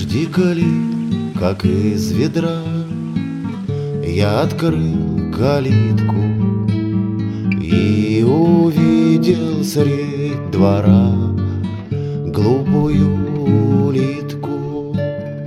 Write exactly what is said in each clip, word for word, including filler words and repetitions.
Дождика ли, как из ведра, я открыл калитку и увидел средь двора глупую улитку.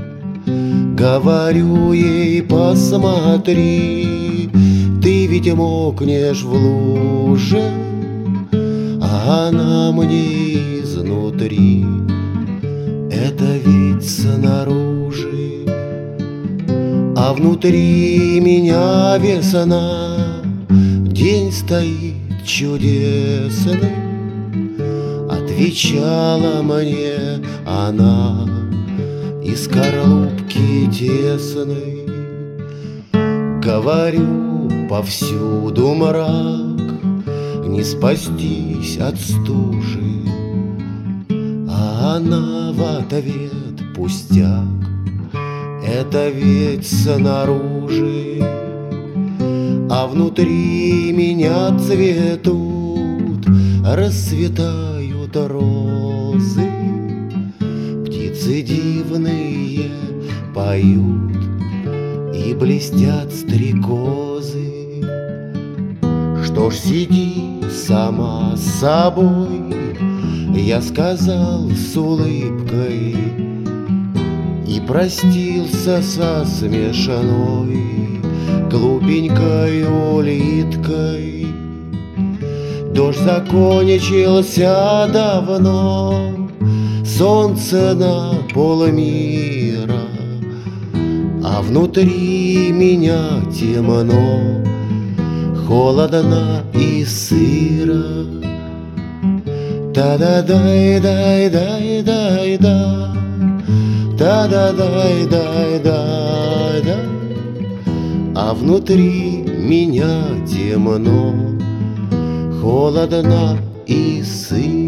Говорю ей: посмотри, ты ведь мокнешь в луже, а она мне изнутри. Это ведь снаружи, а внутри меня весна. День стоит чудесный, отвечала мне она из скорлупки тесной. Говорю: повсюду мрак, не спастись от стужи. А она в ответ: пустяк, это ведь снаружи, а внутри меня цветут, расцветают розы. Птицы дивные поют и блестят стрекозы. Что ж, сиди сама с собой, я сказал с улыбкой, и простился со смешной глупенькой улиткой. Дождь закончился давно, солнце на полмира, а внутри меня темно, холодно и сыро. Та-да-дай-дай-дай-дай-да, та-да-дай-дай-дай-да, а внутри меня темно, холодно и сыро.